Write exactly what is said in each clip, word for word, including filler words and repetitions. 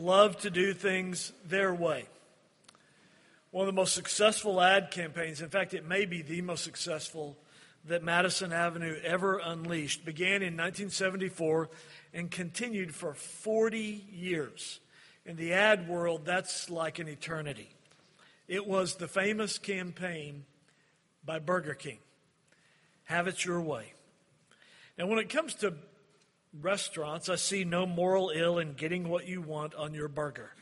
love to do things their way. One of the most successful ad campaigns, in fact, it may be the most successful that Madison Avenue ever unleashed, began in nineteen seventy-four and continued for forty years. In the ad world, that's like an eternity. It was the famous campaign by Burger King. Have it your way. Now, when it comes to restaurants, I see no moral ill in getting what you want on your burger.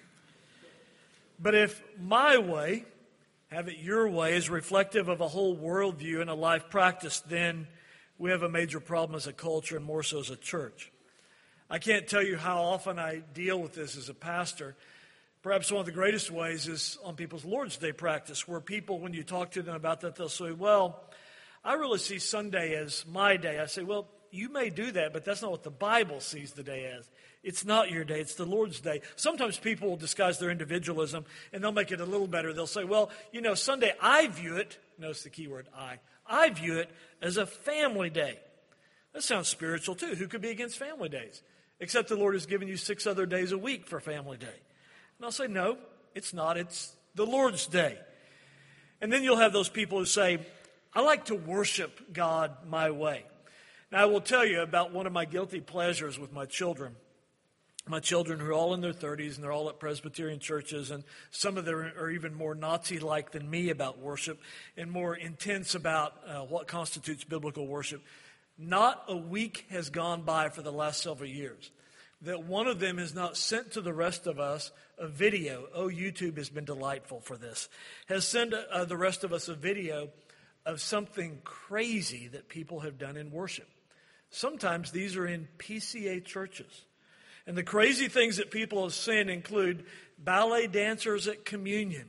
But if my way, have it your way, is reflective of a whole worldview and a life practice, then we have a major problem as a culture and more so as a church. I can't tell you how often I deal with this as a pastor. Perhaps one of the greatest ways is on people's Lord's Day practice, where people, when you talk to them about that, they'll say, well, I really see Sunday as my day. I say, well, you may do that, but that's not what the Bible sees the day as. It's not your day. It's the Lord's day. Sometimes people will disguise their individualism, and they'll make it a little better. They'll say, well, you know, Sunday, I view it, notice the key word, I, I view it as a family day. That sounds spiritual, too. Who could be against family days? Except the Lord has given you six other days a week for family day. And I'll say, no, it's not. It's the Lord's day. And then you'll have those people who say, I like to worship God my way. Now, I will tell you about one of my guilty pleasures with my children. My children are all in their thirties, and they're all at Presbyterian churches, and some of them are even more Nazi-like than me about worship and more intense about uh, what constitutes biblical worship. Not a week has gone by for the last several years that one of them has not sent to the rest of us a video. Oh, YouTube has been delightful for this. Has sent uh, the rest of us a video of something crazy that people have done in worship. Sometimes these are in P C A churches. And the crazy things that people have seen include ballet dancers at communion,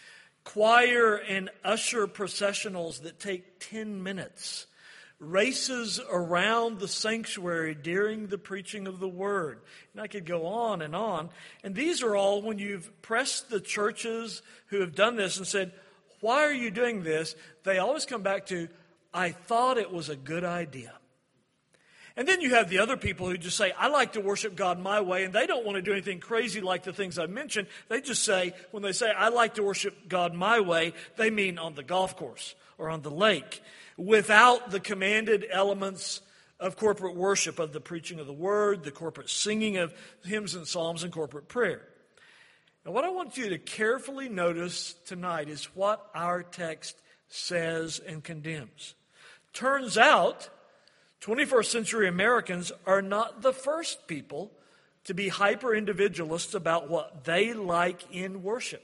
choir and usher processionals that take ten minutes, races around the sanctuary during the preaching of the word. And I could go on and on. And these are all when you've pressed the churches who have done this and said, why are you doing this? They always come back to, I thought it was a good idea. And then you have the other people who just say, I like to worship God my way, and they don't want to do anything crazy like the things I mentioned. They just say, when they say, I like to worship God my way, they mean on the golf course or on the lake, without the commanded elements of corporate worship, of the preaching of the word, the corporate singing of hymns and psalms, and corporate prayer. Now, what I want you to carefully notice tonight is what our text says and condemns. Turns out, twenty-first century Americans are not the first people to be hyper-individualists about what they like in worship.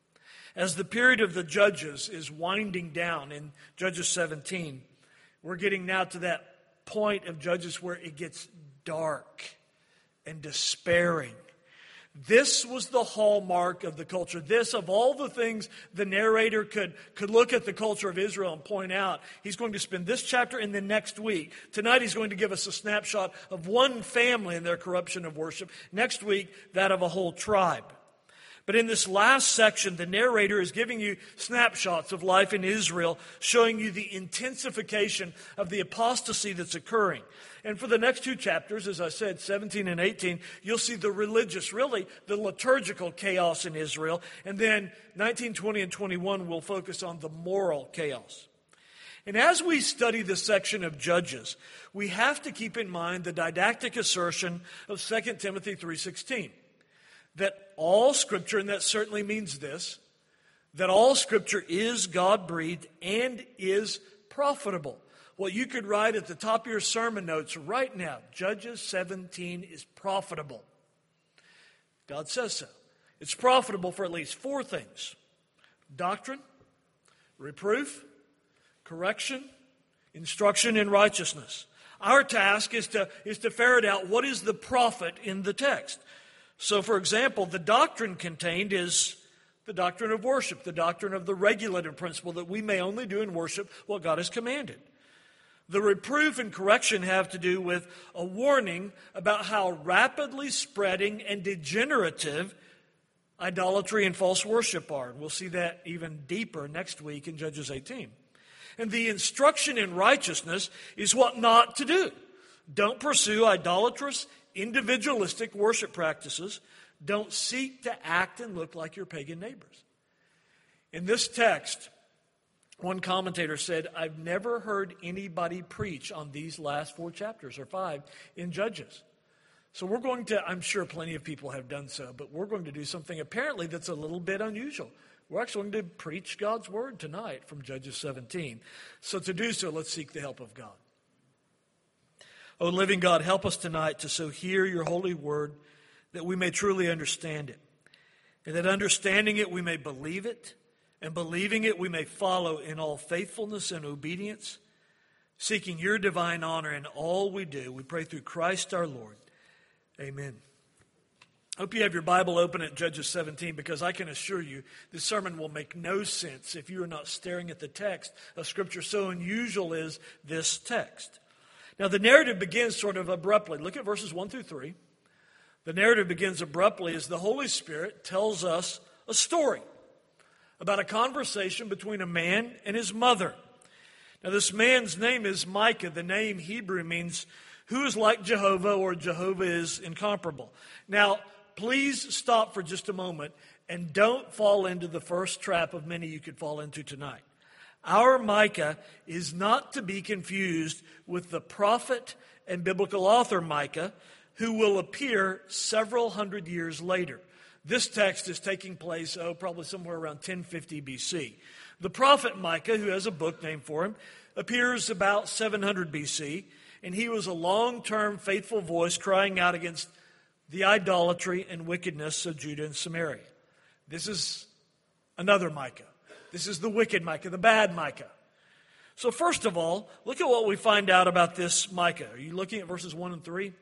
As the period of the Judges is winding down in Judges seventeen, we're getting now to that point of Judges where it gets dark and despairing. This was the hallmark of the culture. This, of all the things the narrator could, could look at the culture of Israel and point out, he's going to spend this chapter and then next week. Tonight he's going to give us a snapshot of one family and their corruption of worship. Next week, that of a whole tribe. But in this last section, the narrator is giving you snapshots of life in Israel, showing you the intensification of the apostasy that's occurring. And for the next two chapters, as I said, seventeen and eighteen, you'll see the religious, really the liturgical chaos in Israel. And then nineteen, twenty, and twenty-one will focus on the moral chaos. And as we study this section of Judges, we have to keep in mind the didactic assertion of Second Timothy three sixteen. That all Scripture, and that certainly means this, that all Scripture is God-breathed and is profitable. What you could write at the top of your sermon notes right now, Judges seventeen is profitable. God says so. It's profitable for at least four things: doctrine, reproof, correction, instruction in righteousness. Our task is to, is to ferret out what is the profit in the text. So, for example, the doctrine contained is the doctrine of worship, the doctrine of the regulative principle that we may only do in worship what God has commanded. The reproof and correction have to do with a warning about how rapidly spreading and degenerative idolatry and false worship are. And we'll see that even deeper next week in Judges eighteen. And the instruction in righteousness is what not to do. Don't pursue idolatrous, individualistic worship practices. Don't seek to act and look like your pagan neighbors. In this text, one commentator said, I've never heard anybody preach on these last four chapters or five in Judges. So we're going to, I'm sure plenty of people have done so, but we're going to do something apparently that's a little bit unusual. We're actually going to preach God's word tonight from Judges seventeen. So to do so, let's seek the help of God. Oh, living God, help us tonight to so hear your holy word that we may truly understand it. And that understanding it, we may believe it. And believing it, we may follow in all faithfulness and obedience, seeking your divine honor in all we do. We pray through Christ our Lord. Amen. I hope you have your Bible open at Judges seventeen, because I can assure you this sermon will make no sense if you are not staring at the text of Scripture. So unusual is this text. Now, the narrative begins sort of abruptly. Look at verses one through three. The narrative begins abruptly as the Holy Spirit tells us a story about a conversation between a man and his mother. Now, this man's name is Micah. The name Hebrew means who is like Jehovah, or Jehovah is incomparable. Now, please stop for just a moment and don't fall into the first trap of many you could fall into tonight. Our Micah is not to be confused with the prophet and biblical author Micah, who will appear several hundred years later. This text is taking place, oh, probably somewhere around ten fifty B C. The prophet Micah, who has a book named for him, appears about seven hundred B C, and he was a long-term faithful voice crying out against the idolatry and wickedness of Judah and Samaria. This is another Micah. This is the wicked Micah, the bad Micah. So first of all, look at what we find out about this Micah. Are you looking at verses one and three?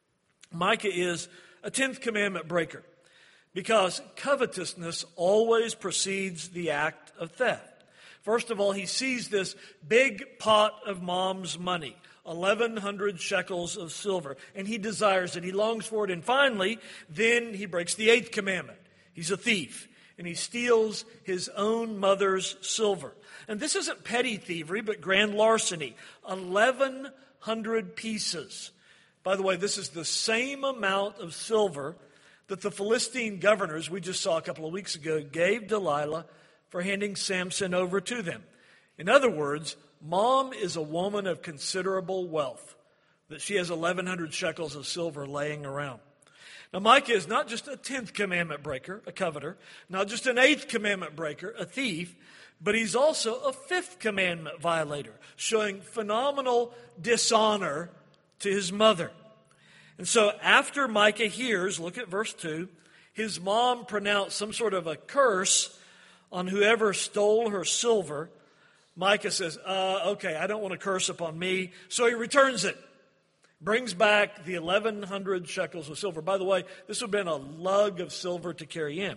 Micah is a tenth commandment breaker, because covetousness always precedes the act of theft. First of all, he sees this big pot of mom's money, eleven hundred shekels of silver, and he desires it. He longs for it. And finally, then he breaks the eighth commandment. He's a thief, and he steals his own mother's silver. And this isn't petty thievery, but grand larceny. eleven hundred pieces. By the way, this is the same amount of silver that the Philistine governors we just saw a couple of weeks ago gave Delilah for handing Samson over to them. In other words, mom is a woman of considerable wealth, that she has eleven hundred shekels of silver laying around. Now, Micah is not just a tenth commandment breaker, a coveter, not just an eighth commandment breaker, a thief, but he's also a fifth commandment violator, showing phenomenal dishonor to his mother. And so after Micah hears, look at verse two, his mom pronounced some sort of a curse on whoever stole her silver, Micah says, uh, okay, I don't want to curse upon me. So he returns it, brings back the eleven hundred shekels of silver. By the way, this would have been a lug of silver to carry in.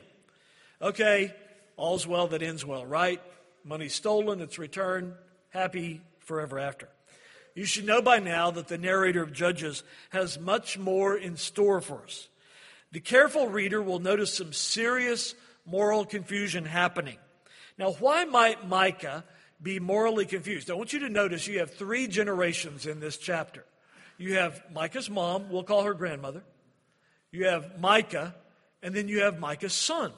Okay, all's well that ends well, right? Money's stolen, it's returned, happy forever after. You should know by now that the narrator of Judges has much more in store for us. The careful reader will notice some serious moral confusion happening. Now, why might Micah be morally confused? I want you to notice you have three generations in this chapter. You have Micah's mom, we'll call her grandmother. You have Micah, and then you have Micah's son.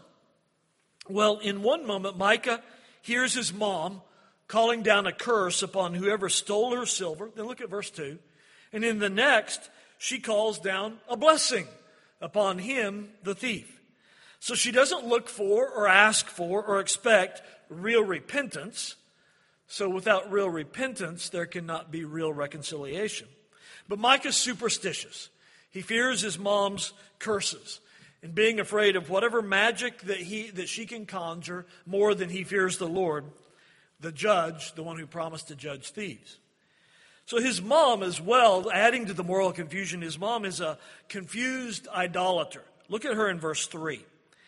Well, in one moment, Micah hears his mom calling down a curse upon whoever stole her silver. Then look at verse two. And in the next, she calls down a blessing upon him, the thief. So she doesn't look for or ask for or expect real repentance. So without real repentance, there cannot be real reconciliation. But Micah's superstitious. He fears his mom's curses, and being afraid of whatever magic that he that she can conjure more than he fears the Lord, the judge, the one who promised to judge thieves. So his mom as well, adding to the moral confusion, his mom is a confused idolater. Look at her in verse three.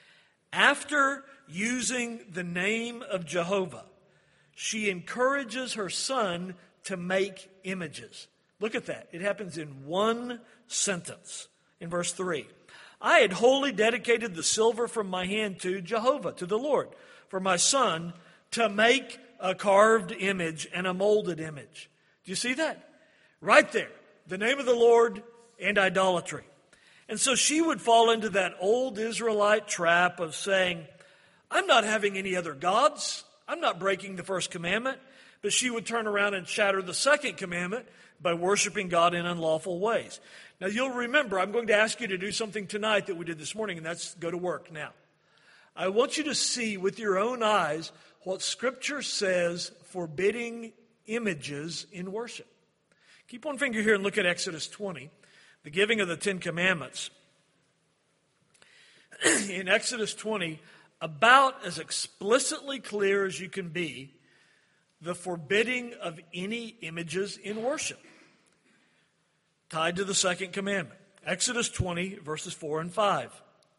After using the name of Jehovah, she encourages her son to make images. Look at that. It happens in one sentence in verse three. I had wholly dedicated the silver from my hand to Jehovah, to the Lord, for my son to make a carved image and a molded image. Do you see that? Right there. The name of the Lord and idolatry. And so she would fall into that old Israelite trap of saying, I'm not having any other gods. I'm not breaking the first commandment. But she would turn around and shatter the second commandment by worshiping God in unlawful ways. Now, you'll remember, I'm going to ask you to do something tonight that we did this morning, and that's go to work now. I want you to see with your own eyes what Scripture says forbidding images in worship. Keep one finger here and look at Exodus twenty, the giving of the Ten Commandments. In Exodus twenty, about as explicitly clear as you can be, the forbidding of any images in worship, tied to the second commandment. Exodus twenty, verses four and five.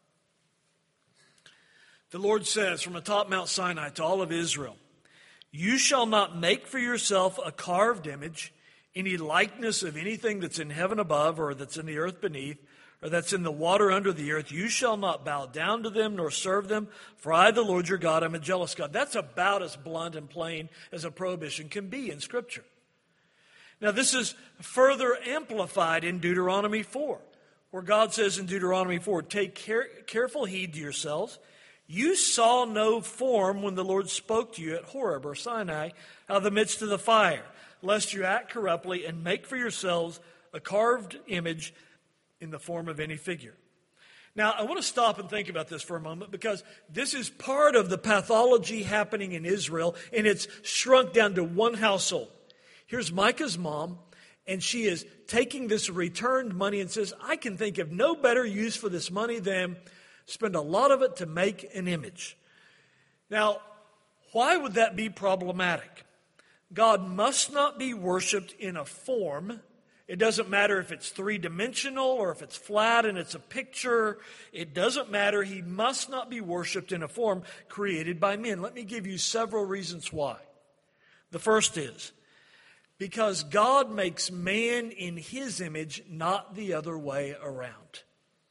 The Lord says from atop Mount Sinai to all of Israel, you shall not make for yourself a carved image, any likeness of anything that's in heaven above or that's in the earth beneath, or that's in the water under the earth. You shall not bow down to them nor serve them, for I, the Lord your God, am a jealous God. That's about as blunt and plain as a prohibition can be in Scripture. Now, this is further amplified in Deuteronomy four, where God says in Deuteronomy four, take care, careful heed to yourselves. You saw no form when the Lord spoke to you at Horeb or Sinai out of the midst of the fire, lest you act corruptly and make for yourselves a carved image in the form of any figure. Now, I want to stop and think about this for a moment, because this is part of the pathology happening in Israel, and it's shrunk down to one household. Here's Micah's mom, and she is taking this returned money and says, I can think of no better use for this money than spend a lot of it to make an image. Now, why would that be problematic? God must not be worshiped in a form. It doesn't matter if it's three-dimensional or if it's flat and it's a picture. It doesn't matter. He must not be worshiped in a form created by men. Let me give you several reasons why. The first is because God makes man in his image, not the other way around.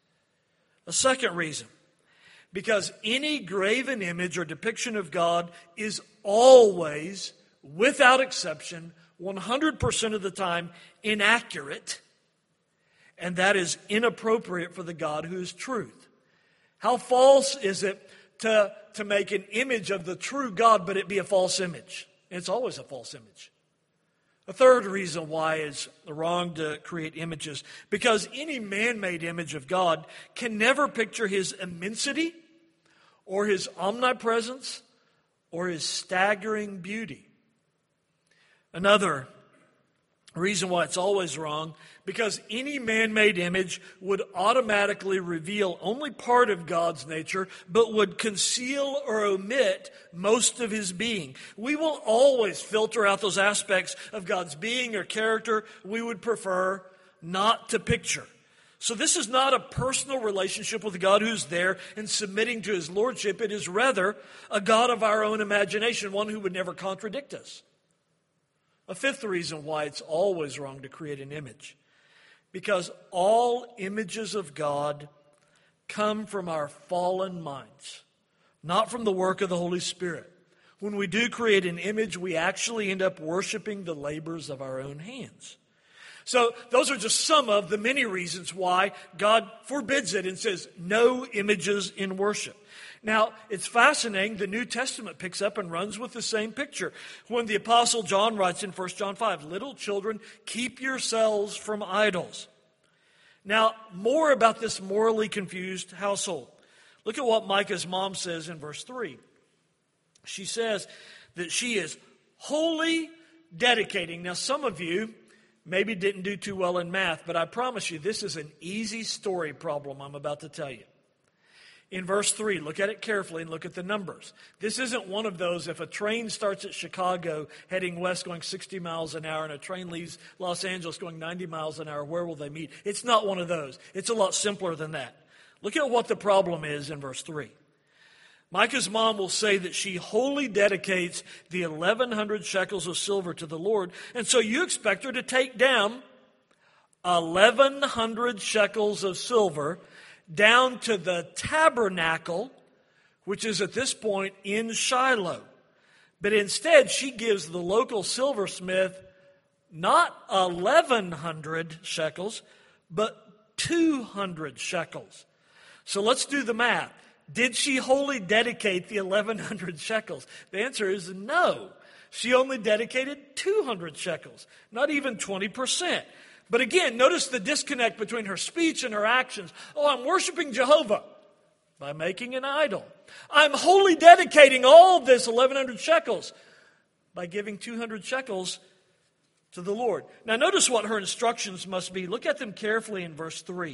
A second reason, because any graven image or depiction of God is always, without exception, one hundred percent of the time, inaccurate, and that is inappropriate for the God who is truth. How false is it to, to make an image of the true God, but it be a false image? It's always a false image. A third reason why it's wrong to create images, because any man-made image of God can never picture his immensity or his omnipresence or his staggering beauty. Another reason why it's always wrong, because any man-made image would automatically reveal only part of God's nature, but would conceal or omit most of his being. We will always filter out those aspects of God's being or character we would prefer not to picture. So this is not a personal relationship with God who's there and submitting to his lordship. It is rather a God of our own imagination, one who would never contradict us. A fifth reason why it's always wrong to create an image, because all images of God come from our fallen minds, not from the work of the Holy Spirit. When we do create an image, we actually end up worshiping the labors of our own hands. So those are just some of the many reasons why God forbids it and says no images in worship. Now, it's fascinating. The New Testament picks up and runs with the same picture. When the Apostle John writes in First John five, little children, keep yourselves from idols. Now, more about this morally confused household. Look at what Micah's mom says in verse three. She says that she is wholly dedicating. Now, some of you maybe didn't do too well in math, but I promise you this is an easy story problem I'm about to tell you. In verse three, look at it carefully and look at the numbers. This isn't one of those, if a train starts at Chicago heading west going sixty miles an hour and a train leaves Los Angeles going ninety miles an hour, where will they meet? It's not one of those. It's a lot simpler than that. Look at what the problem is in verse three. Micah's mom will say that she wholly dedicates the eleven hundred shekels of silver to the Lord, and so you expect her to take down eleven hundred shekels of silver down to the tabernacle, which is at this point in Shiloh. But instead, she gives the local silversmith not eleven hundred shekels, but two hundred shekels. So let's do the math. Did she wholly dedicate the eleven hundred shekels? The answer is no. She only dedicated two hundred shekels, not even twenty percent. But again, notice the disconnect between her speech and her actions. Oh, I'm worshiping Jehovah by making an idol. I'm wholly dedicating all of this eleven hundred shekels by giving two hundred shekels to the Lord. Now notice what her instructions must be. Look at them carefully in verse three.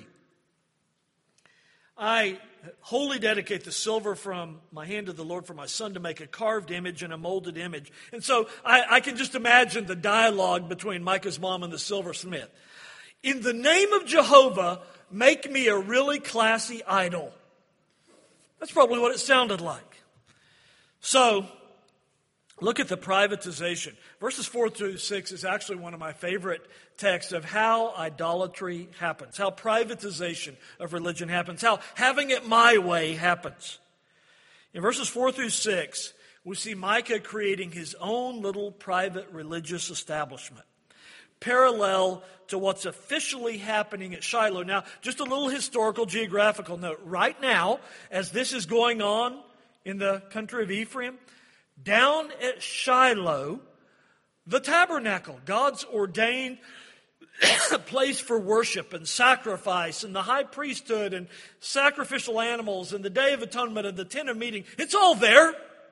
I wholly dedicate the silver from my hand to the Lord for my son to make a carved image and a molded image. And so I, I can just imagine the dialogue between Micah's mom and the silversmith. In the name of Jehovah, make me a really classy idol. That's probably what it sounded like. So, look at the privatization. Verses four through six is actually one of my favorite texts of how idolatry happens, how privatization of religion happens, how having it my way happens. In verses four through six, we see Micah creating his own little private religious establishment, parallel to what's officially happening at Shiloh. Now, just a little historical geographical note. Right now, as this is going on in the country of Ephraim, down at Shiloh, the tabernacle, God's ordained place for worship and sacrifice, and the high priesthood and sacrificial animals and the Day of Atonement and the Tent of Meeting, it's all there.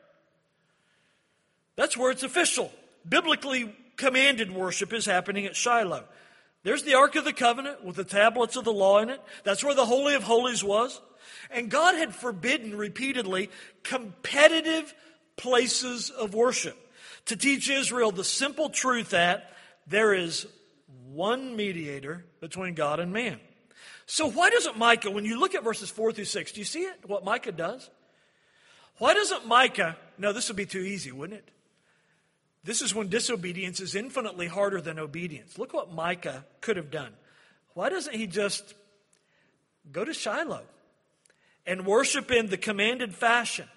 That's where it's official. Biblically commanded worship is happening at Shiloh. There's the Ark of the Covenant with the tablets of the law in it. That's where the Holy of Holies was. And God had forbidden repeatedly competitive places of worship to teach Israel the simple truth that there is one mediator between God and man. So why doesn't Micah, when you look at verses four through six, do you see it, what Micah does? Why doesn't Micah, no, this would be too easy, wouldn't it? This is when disobedience is infinitely harder than obedience. Look what Micah could have done. Why doesn't he just go to Shiloh and worship in the commanded fashion?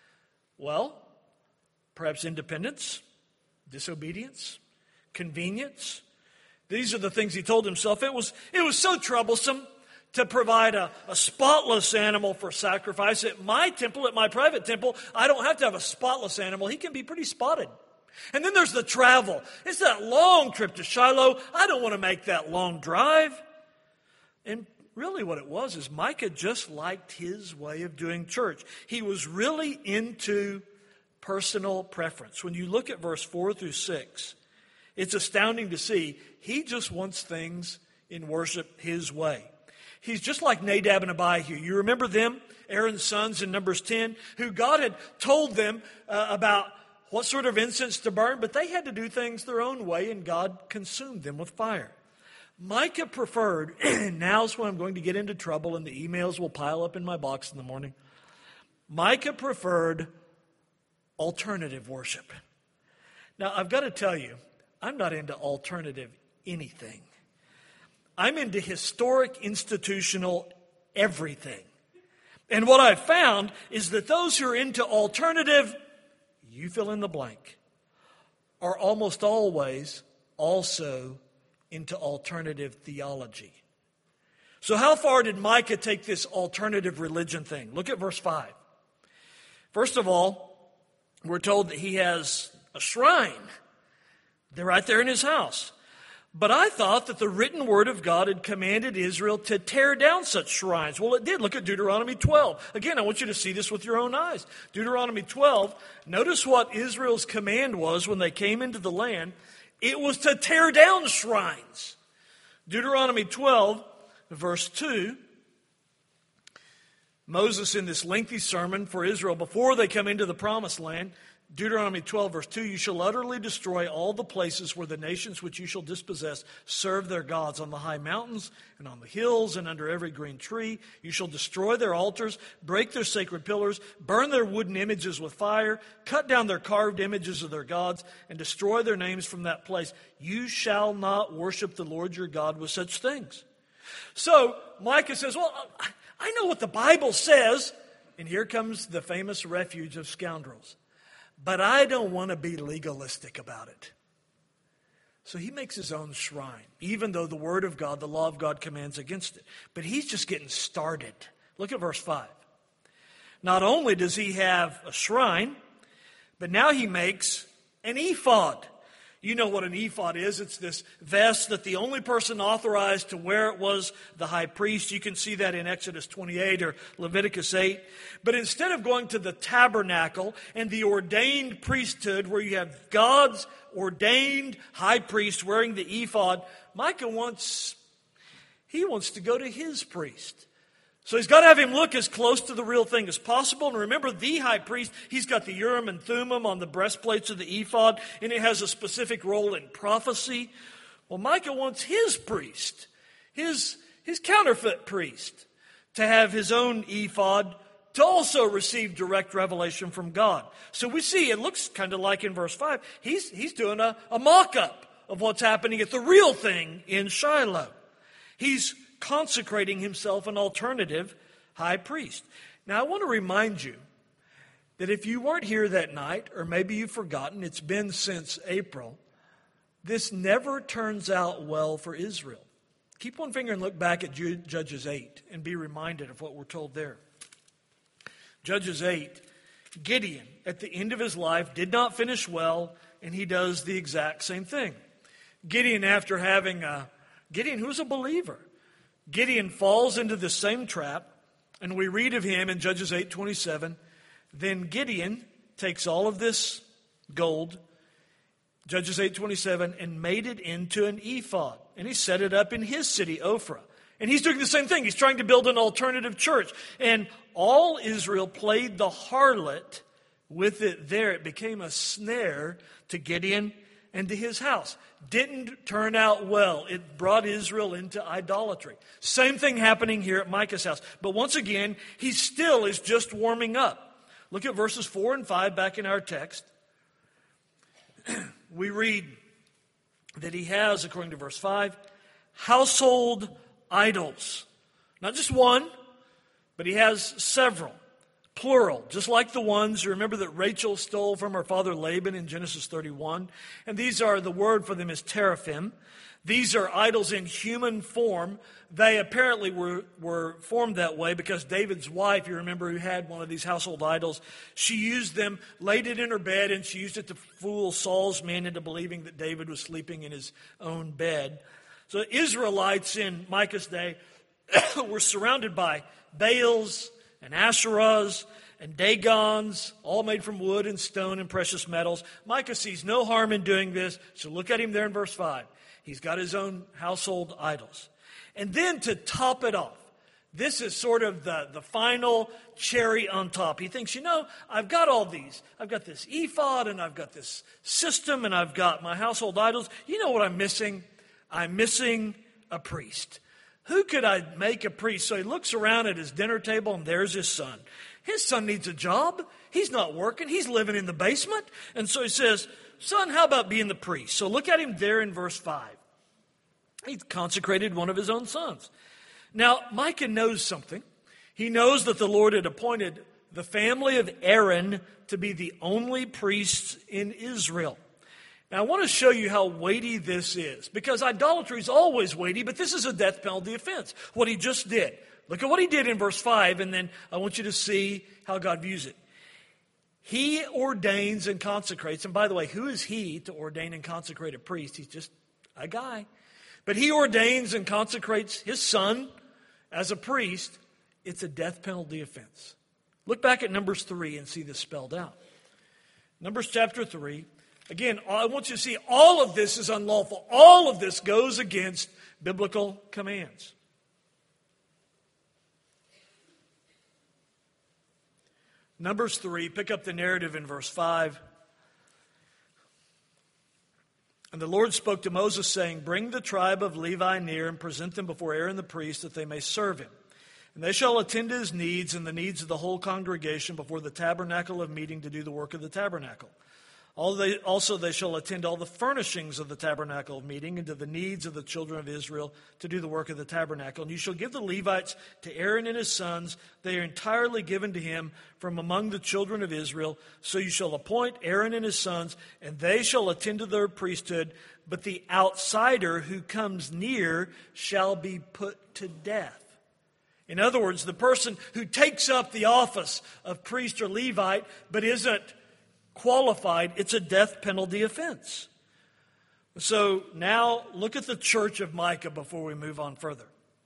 Well, perhaps independence, disobedience, convenience. These are the things he told himself. It was, it was so troublesome to provide a, a spotless animal for sacrifice. At my temple, at my private temple, I don't have to have a spotless animal. He can be pretty spotted. And then there's the travel. It's that long trip to Shiloh. I don't want to make that long drive. And really what it was is Micah just liked his way of doing church. He was really into personal preference. When you look at verse four through six, it's astounding to see he just wants things in worship his way. He's just like Nadab and Abihu. You remember them, Aaron's sons in Numbers ten, who God had told them uh, about what sort of incense to burn, but they had to do things their own way, and God consumed them with fire. Micah preferred, and now's when I'm going to get into trouble, and the emails will pile up in my box in the morning. Micah preferred alternative worship. Now, I've got to tell you, I'm not into alternative anything. I'm into historic, institutional everything. And what I've found is that those who are into alternative, you fill in the blank, are almost always also into alternative theology. So how far did Micah take this alternative religion thing? Look at verse five. First of all, we're told that he has a shrine. They're right there in his house. But I thought that the written word of God had commanded Israel to tear down such shrines. Well, it did. Look at Deuteronomy twelve. Again, I want you to see this with your own eyes. Deuteronomy twelve, notice what Israel's command was when they came into the land. It was to tear down shrines. Deuteronomy twelve, verse two. Moses, in this lengthy sermon for Israel before they come into the promised land, Deuteronomy twelve, verse two, you shall utterly destroy all the places where the nations which you shall dispossess serve their gods, on the high mountains and on the hills and under every green tree. You shall destroy their altars, break their sacred pillars, burn their wooden images with fire, cut down their carved images of their gods, and destroy their names from that place. You shall not worship the Lord your God with such things. So Micah says, well, I know what the Bible says. And here comes the famous refuge of scoundrels. But I don't want to be legalistic about it. So he makes his own shrine, even though the word of God, the law of God, commands against it. But he's just getting started. Look at verse five. Not only does he have a shrine, but now he makes an ephod. You know what an ephod is. It's this vest that the only person authorized to wear it was the high priest. You can see that in Exodus twenty-eight or Leviticus eight. But instead of going to the tabernacle and the ordained priesthood where you have God's ordained high priest wearing the ephod, Micah wants, he wants to go to his priest. So he's got to have him look as close to the real thing as possible. And remember, the high priest, he's got the Urim and Thummim on the breastplates of the ephod, and it has a specific role in prophecy. Well, Micah wants his priest, his, his counterfeit priest, to have his own ephod to also receive direct revelation from God. So we see, it looks kind of like in verse five, he's, he's doing a, a mock-up of what's happening at the real thing in Shiloh. He's consecrating himself an alternative high priest. Now, I want to remind you that if you weren't here that night, or maybe you've forgotten, it's been since April, this never turns out well for Israel. Keep one finger and look back at Judges eight and be reminded of what we're told there. Judges eight, Gideon, at the end of his life, did not finish well, and he does the exact same thing. Gideon, after having a, Gideon, who's a believer, Gideon falls into the same trap, and we read of him in Judges eight twenty-seven. Then Gideon takes all of this gold, Judges eight twenty-seven, and made it into an ephod. And he set it up in his city, Ophrah. And he's doing the same thing. He's trying to build an alternative church. And all Israel played the harlot with it there. It became a snare to Gideon and to his house. Didn't turn out well. It brought Israel into idolatry. Same thing happening here at Micah's house. But once again, he still is just warming up. Look at verses four and five back in our text. We read that he has, according to verse five, household idols. Not just one, but he has several. Plural, just like the ones, you remember that Rachel stole from her father Laban in Genesis thirty-one. And these are, the word for them is teraphim. These are idols in human form. They apparently were, were formed that way because David's wife, you remember, who had one of these household idols, she used them, laid it in her bed, and she used it to fool Saul's men into believing that David was sleeping in his own bed. So Israelites in Micah's day were surrounded by Baals and Asherahs and Dagons, all made from wood and stone and precious metals. Micah sees no harm in doing this, so look at him there in verse five. He's got his own household idols. And then to top it off, this is sort of the, the final cherry on top. He thinks, you know, I've got all these. I've got this ephod, and I've got this system, and I've got my household idols. You know what I'm missing? I'm missing a priest. Who could I make a priest? So he looks around at his dinner table, and there's his son. His son needs a job. He's not working. He's living in the basement. And so he says, son, how about being the priest? So look at him there in verse five. He's consecrated one of his own sons. Now, Micah knows something. He knows that the Lord had appointed the family of Aaron to be the only priests in Israel. Now, I want to show you how weighty this is, because idolatry is always weighty, but this is a death penalty offense, what he just did. Look at what he did in verse five, and then I want you to see how God views it. He ordains and consecrates, and by the way, who is he to ordain and consecrate a priest? He's just a guy. But he ordains and consecrates his son as a priest. It's a death penalty offense. Look back at Numbers three and see this spelled out. Numbers chapter three. Again, I want you to see all of this is unlawful. All of this goes against biblical commands. Numbers three, pick up the narrative in verse five. And the Lord spoke to Moses, saying, bring the tribe of Levi near and present them before Aaron the priest, that they may serve him. And they shall attend to his needs and the needs of the whole congregation before the tabernacle of meeting to do the work of the tabernacle. Also they shall attend all the furnishings of the tabernacle of meeting and to the needs of the children of Israel to do the work of the tabernacle. And you shall give the Levites to Aaron and his sons. They are entirely given to him from among the children of Israel. So you shall appoint Aaron and his sons, and they shall attend to their priesthood. But the outsider who comes near shall be put to death. In other words, the person who takes up the office of priest or Levite but isn't qualified, it's a death penalty offense. So now look at the church of Micah before we move on further.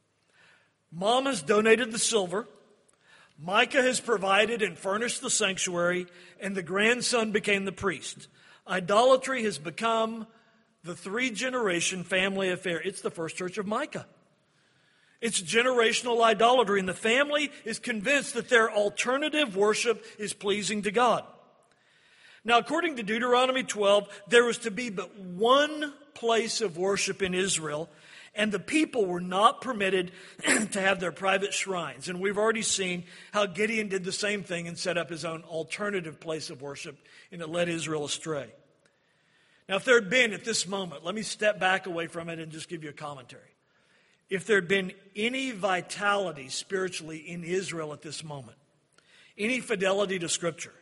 Mom has donated the silver. Micah has provided and furnished the sanctuary, and the grandson became the priest. Idolatry has become the three-generation family affair. It's the first church of Micah. It's generational idolatry, and the family is convinced that their alternative worship is pleasing to God. Now, according to Deuteronomy twelve, there was to be but one place of worship in Israel, and the people were not permitted to have their private shrines. And we've already seen how Gideon did the same thing and set up his own alternative place of worship, and it led Israel astray. Now, if there had been at this moment, let me step back away from it and just give you a commentary. If there had been any vitality spiritually in Israel at this moment, any fidelity to Scripture,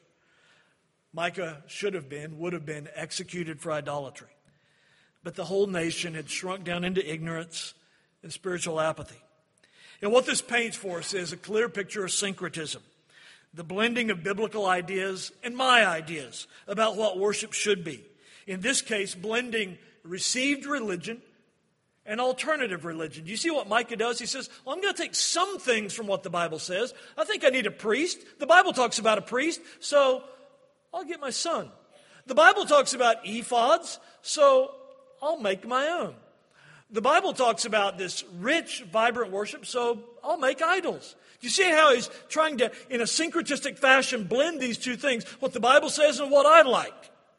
Micah should have been, would have been executed for idolatry. But the whole nation had shrunk down into ignorance and spiritual apathy. And what this paints for us is a clear picture of syncretism, the blending of biblical ideas and my ideas about what worship should be. In this case, blending received religion and alternative religion. Do you see what Micah does? He says, well, I'm going to take some things from what the Bible says. I think I need a priest. The Bible talks about a priest, so I'll get my son. The Bible talks about ephods, so I'll make my own. The Bible talks about this rich, vibrant worship, so I'll make idols. Do you see how he's trying to, in a syncretistic fashion, blend these two things, what the Bible says and what I like?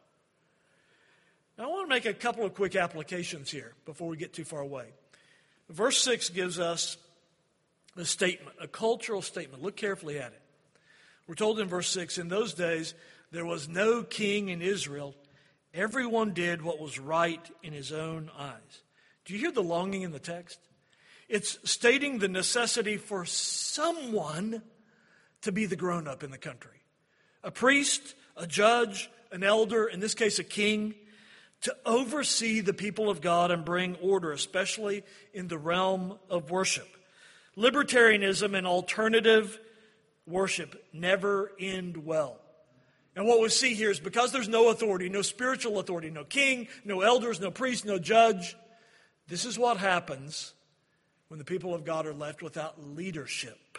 Now, I want to make a couple of quick applications here before we get too far away. Verse six gives us a statement, a cultural statement. Look carefully at it. We're told in verse six, in those days, there was no king in Israel. Everyone did what was right in his own eyes. Do you hear the longing in the text? It's stating the necessity for someone to be the grown-up in the country. A priest, a judge, an elder, in this case a king, to oversee the people of God and bring order, especially in the realm of worship. Libertarianism and alternative worship never end well. And what we see here is because there's no authority, no spiritual authority, no king, no elders, no priest, no judge, this is what happens when the people of God are left without leadership.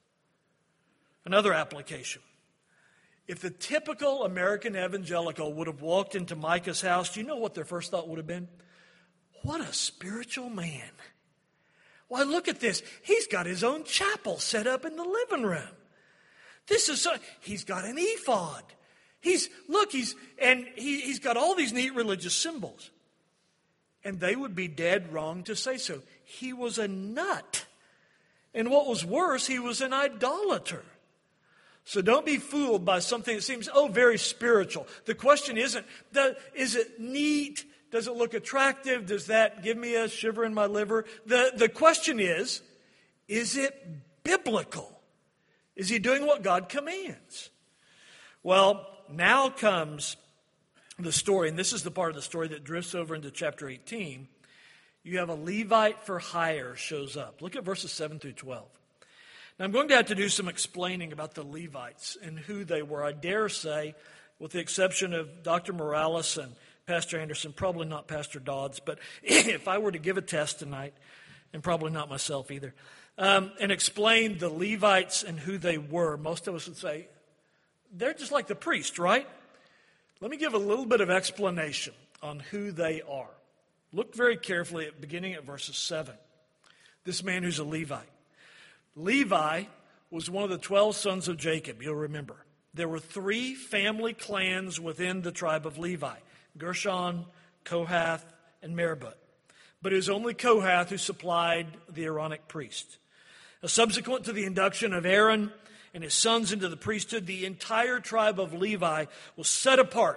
Another application. If the typical American evangelical would have walked into Micah's house, do you know what their first thought would have been? What a spiritual man. Why, look at this. He's got his own chapel set up in the living room. This is so, he's got an ephod. He's, look, he's, and he, he's got all these neat religious symbols. And they would be dead wrong to say so. He was a nut. And what was worse, he was an idolater. So don't be fooled by something that seems, oh, very spiritual. The question isn't, is it neat? Does it look attractive? Does that give me a shiver in my liver? The, the question is, is it biblical? Is he doing what God commands? Well, now comes the story, and this is the part of the story that drifts over into chapter eighteen. You have a Levite for hire shows up. Look at verses seven through twelve. Now, I'm going to have to do some explaining about the Levites and who they were. I dare say, with the exception of Doctor Morales and Pastor Anderson, probably not Pastor Dodds, but if I were to give a test tonight, and probably not myself either, um, and explain the Levites and who they were, most of us would say, they're just like the priest, right? Let me give a little bit of explanation on who they are. Look very carefully at beginning at verses seven. This man who's a Levite. Levi was one of the twelve sons of Jacob, you'll remember. There were three family clans within the tribe of Levi, Gershon, Kohath, and Meribah. But it was only Kohath who supplied the Aaronic priest. Now, subsequent to the induction of Aaron and his sons into the priesthood, the entire tribe of Levi was set apart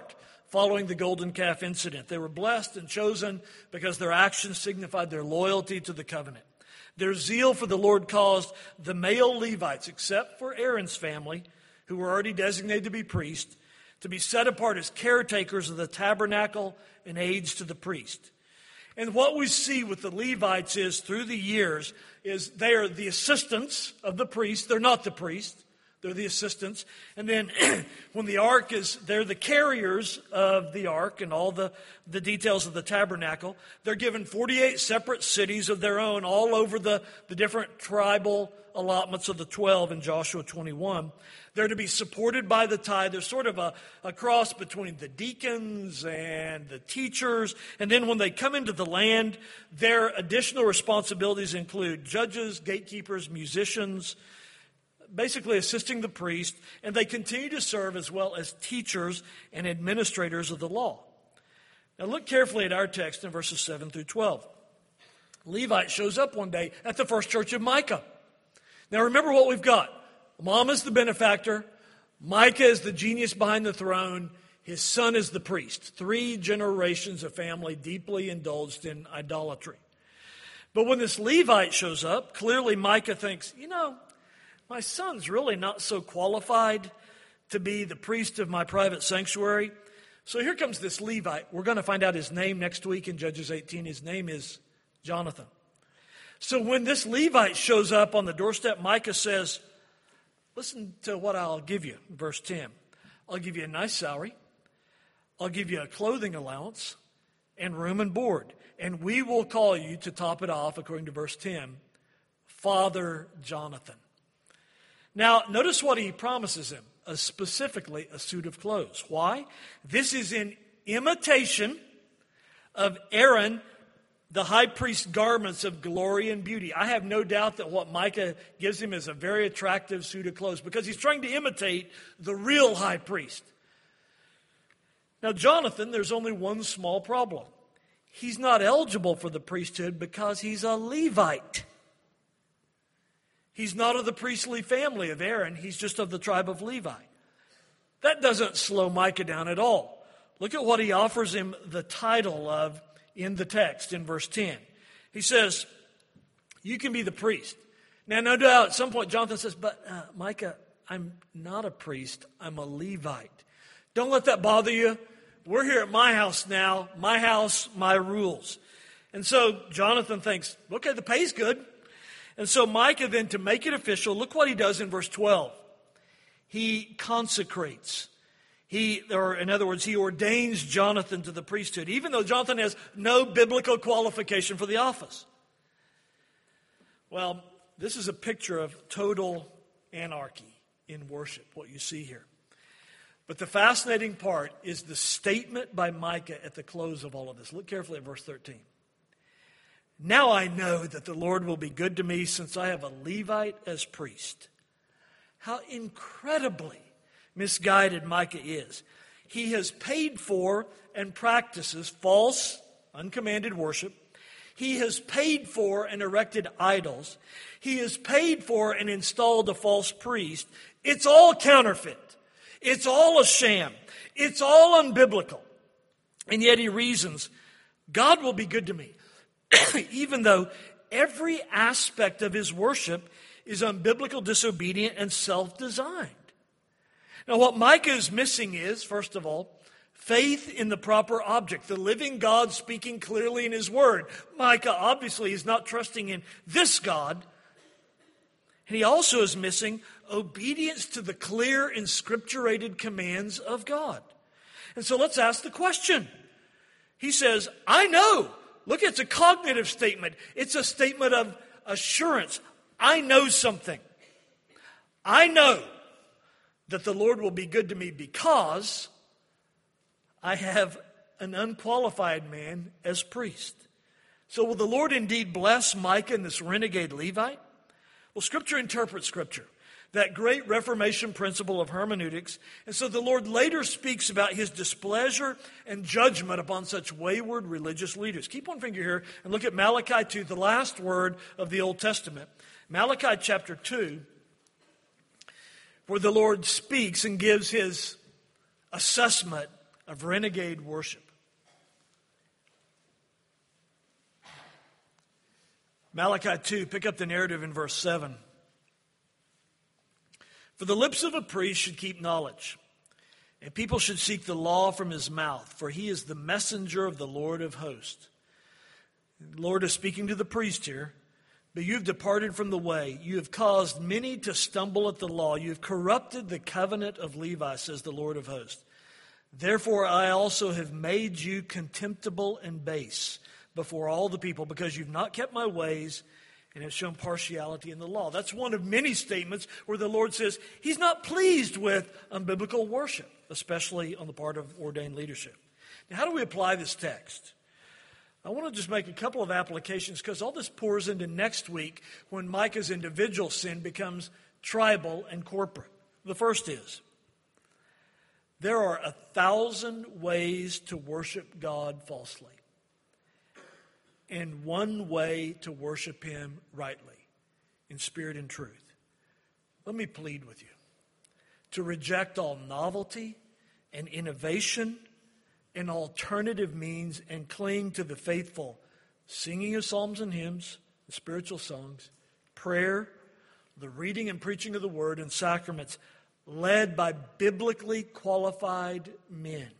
following the golden calf incident. They were blessed and chosen because their actions signified their loyalty to the covenant. Their zeal for the Lord caused the male Levites, except for Aaron's family, who were already designated to be priests, to be set apart as caretakers of the tabernacle and aides to the priest. And what we see with the Levites is, through the years, is they are the assistants of the priest. They're not the priest. They're the assistants. And then when the ark is, they're the carriers of the ark and all the, the details of the tabernacle. They're given forty-eight separate cities of their own all over the, the different tribal allotments of the twelve in Joshua twenty-one. They're to be supported by the tithe. There's sort of a, a cross between the deacons and the teachers. And then when they come into the land, their additional responsibilities include judges, gatekeepers, musicians, basically assisting the priest, and they continue to serve as well as teachers and administrators of the law. Now look carefully at our text in verses seven through twelve. Levite shows up one day at the first church of Micah. Now remember what we've got. Mom is the benefactor. Micah is the genius behind the throne. His son is the priest. Three generations of family deeply indulged in idolatry. But when this Levite shows up, clearly Micah thinks, you know, my son's really not so qualified to be the priest of my private sanctuary. So here comes this Levite. We're going to find out his name next week in Judges eighteen. His name is Jonathan. So when this Levite shows up on the doorstep, Micah says, listen to what I'll give you. Verse ten. I'll give you a nice salary. I'll give you a clothing allowance and room and board. And we will call you, to top it off, according to verse ten, Father Jonathan. Now, notice what he promises him, uh, specifically a suit of clothes. Why? This is in imitation of Aaron, the high priest's garments of glory and beauty. I have no doubt that what Micah gives him is a very attractive suit of clothes because he's trying to imitate the real high priest. Now, Jonathan, there's only one small problem. He's not eligible for the priesthood because he's a Levite. He's not of the priestly family of Aaron. He's just of the tribe of Levi. That doesn't slow Micah down at all. Look at what he offers him the title of in the text in verse ten. He says, you can be the priest. Now, no doubt at some point Jonathan says, but uh, Micah, I'm not a priest. I'm a Levite. Don't let that bother you. We're here at my house now. My house, my rules. And so Jonathan thinks, okay, the pay's good. And so Micah then, to make it official, look what he does in verse twelve. He consecrates. He, or in other words, he ordains Jonathan to the priesthood, even though Jonathan has no biblical qualification for the office. Well, this is a picture of total anarchy in worship, what you see here. But the fascinating part is the statement by Micah at the close of all of this. Look carefully at verse thirteen. Now I know that the Lord will be good to me since I have a Levite as priest. How incredibly misguided Micah is. He has paid for and practices false, uncommanded worship. He has paid for and erected idols. He has paid for and installed a false priest. It's all counterfeit. It's all a sham. It's all unbiblical. And yet he reasons, God will be good to me, even though every aspect of his worship is unbiblical, disobedient, and self-designed. Now, what Micah is missing is, first of all, faith in the proper object, the living God speaking clearly in his word. Micah obviously is not trusting in this God. And he also is missing obedience to the clear, inscripturated commands of God. And so let's ask the question. He says, I know. Look, it's a cognitive statement. It's a statement of assurance. I know something. I know that the Lord will be good to me because I have an unqualified man as priest. So will the Lord indeed bless Micah and this renegade Levite? Well, Scripture interprets Scripture, that great Reformation principle of hermeneutics. And so the Lord later speaks about his displeasure and judgment upon such wayward religious leaders. Keep one finger here and look at Malachi two, the last word of the Old Testament. Malachi chapter two, where the Lord speaks and gives his assessment of renegade worship. Malachi two, pick up the narrative in verse seven. For the lips of a priest should keep knowledge, and people should seek the law from his mouth, for he is the messenger of the Lord of hosts. The Lord is speaking to the priest here. But you have departed from the way. You have caused many to stumble at the law. You have corrupted the covenant of Levi, says the Lord of hosts. Therefore I also have made you contemptible and base before all the people, because you've not kept my ways and have shown partiality in the law. That's one of many statements where the Lord says he's not pleased with unbiblical worship, especially on the part of ordained leadership. Now, how do we apply this text? I want to just make a couple of applications, because all this pours into next week when Micah's individual sin becomes tribal and corporate. The first is, there are a thousand ways to worship God falsely, and one way to worship him rightly, in spirit and truth. Let me plead with you to reject all novelty and innovation and alternative means, and cling to the faithful singing of psalms and hymns, the spiritual songs, prayer, the reading and preaching of the word, and sacraments led by biblically qualified men.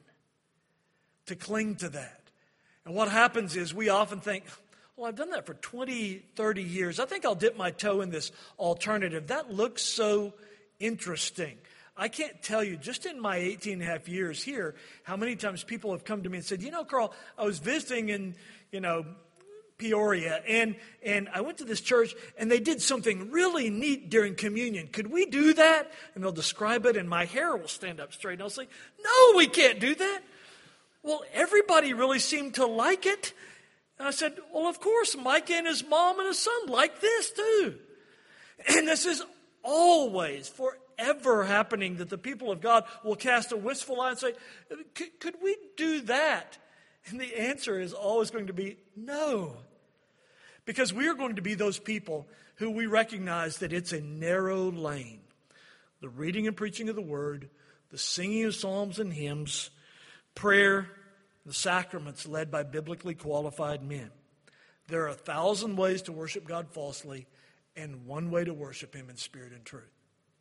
To cling to that. And what happens is we often think, well, I've done that for twenty, thirty years. I think I'll dip my toe in this alternative. That looks so interesting. I can't tell you, just in my eighteen and a half years here, how many times people have come to me and said, you know, Carl, I was visiting in, you know, Peoria, and, and I went to this church, and they did something really neat during communion. Could we do that? And they'll describe it, and my hair will stand up straight, and I'll say, no, we can't do that. Well, everybody really seemed to like it. And I said, well, of course, Micah and his mom and his son like this too. And this is always, forever happening, that the people of God will cast a wistful eye and say, could we do that? And the answer is always going to be no. Because we are going to be those people who we recognize that it's a narrow lane. The reading and preaching of the word, the singing of psalms and hymns, prayer, the sacraments led by biblically qualified men. There are a thousand ways to worship God falsely, and one way to worship him in spirit and truth.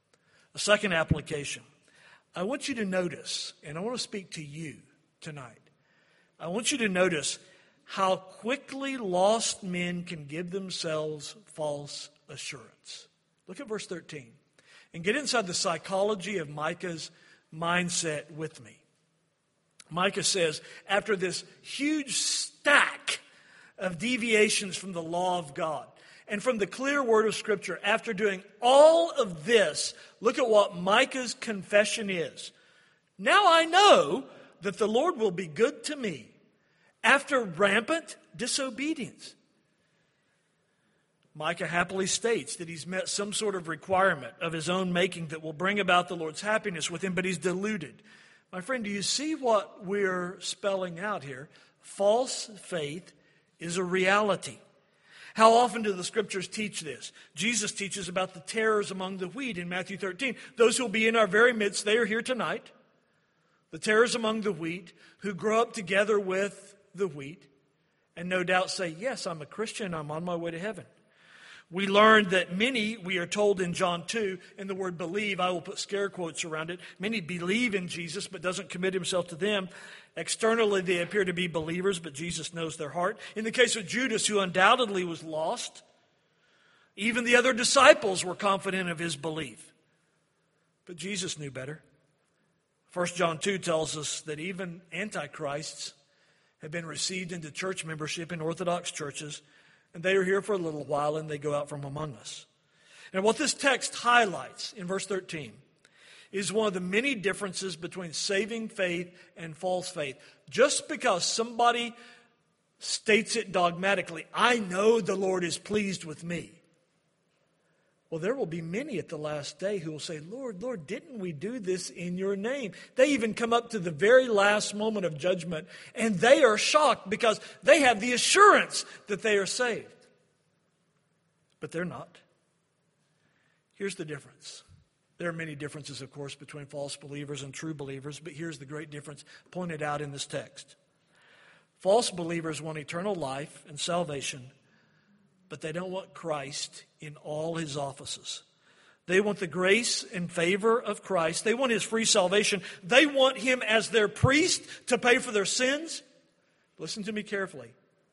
A second application. I want you to notice, and I want to speak to you tonight. I want you to notice how quickly lost men can give themselves false assurance. Look at verse thirteen. And get inside the psychology of Micah's mindset with me. Micah says, after this huge stack of deviations from the law of God and from the clear word of Scripture, after doing all of this, look at what Micah's confession is. Now I know that the Lord will be good to me after rampant disobedience. Micah happily states that he's met some sort of requirement of his own making that will bring about the Lord's happiness with him, but he's deluded. My friend, do you see what we're spelling out here? False faith is a reality. How often do the Scriptures teach this? Jesus teaches about the tares among the wheat in Matthew thirteen. Those who will be in our very midst, they are here tonight. The tares among the wheat, who grow up together with the wheat, and no doubt say, yes, I'm a Christian, I'm on my way to heaven. We learned that many, we are told in John two, in the word believe, I will put scare quotes around it. Many believe in Jesus, but doesn't commit himself to them. Externally, they appear to be believers, but Jesus knows their heart. In the case of Judas, who undoubtedly was lost, even the other disciples were confident of his belief. But Jesus knew better. First John two tells us that even antichrists have been received into church membership in Orthodox churches, and they are here for a little while, and they go out from among us. And what this text highlights in verse thirteen is one of the many differences between saving faith and false faith. Just because somebody states it dogmatically, I know the Lord is pleased with me. Well, there will be many at the last day who will say, Lord, Lord, didn't we do this in your name? They even come up to the very last moment of judgment, and they are shocked because they have the assurance that they are saved. But they're not. Here's the difference. There are many differences, of course, between false believers and true believers, but here's the great difference pointed out in this text. False believers want eternal life and salvation, but they don't want Christ in all his offices. They want the grace and favor of Christ. They want his free salvation. They want him as their priest to pay for their sins. Listen to me carefully.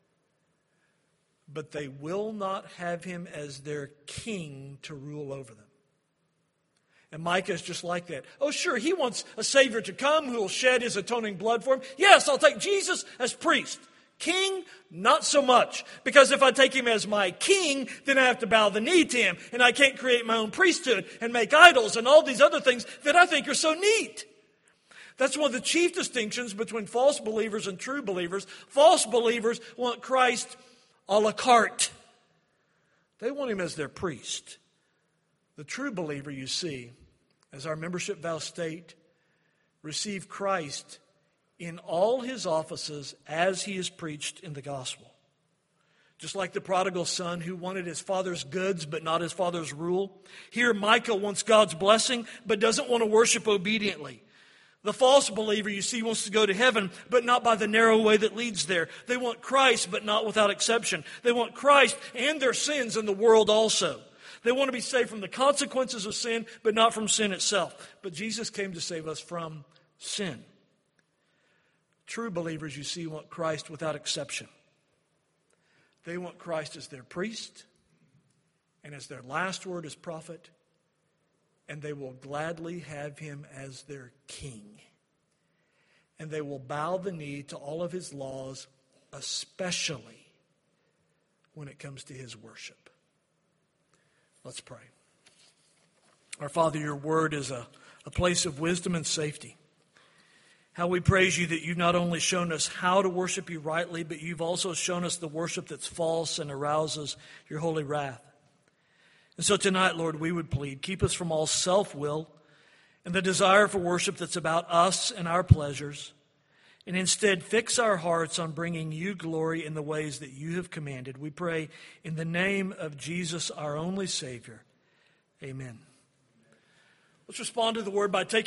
But they will not have him as their king to rule over them. And Micah is just like that. Oh, sure, he wants a Savior to come who will shed his atoning blood for him. Yes, I'll take Jesus as priest. King, not so much. Because if I take him as my king, then I have to bow the knee to him. And I can't create my own priesthood and make idols and all these other things that I think are so neat. That's one of the chief distinctions between false believers and true believers. False believers want Christ a la carte. They want him as their priest. The true believer, you see, as our membership vows state, receive Christ in all his offices as he is preached in the gospel. Just like the prodigal son who wanted his father's goods but not his father's rule. Here Micah wants God's blessing but doesn't want to worship obediently. The false believer, you see, wants to go to heaven, but not by the narrow way that leads there. They want Christ, but not without exception. They want Christ and their sins in the world also. They want to be saved from the consequences of sin, but not from sin itself. But Jesus came to save us from sin. True believers, you see, want Christ without exception. They want Christ as their priest and as their last word as prophet, and they will gladly have him as their king. And they will bow the knee to all of his laws, especially when it comes to his worship. Let's pray. Our Father, your word is a, a place of wisdom and safety. How we praise you that you've not only shown us how to worship you rightly, but you've also shown us the worship that's false and arouses your holy wrath. And so tonight, Lord, we would plead, keep us from all self-will and the desire for worship that's about us and our pleasures, and instead fix our hearts on bringing you glory in the ways that you have commanded. We pray in the name of Jesus, our only Savior. Amen. Let's respond to the word by taking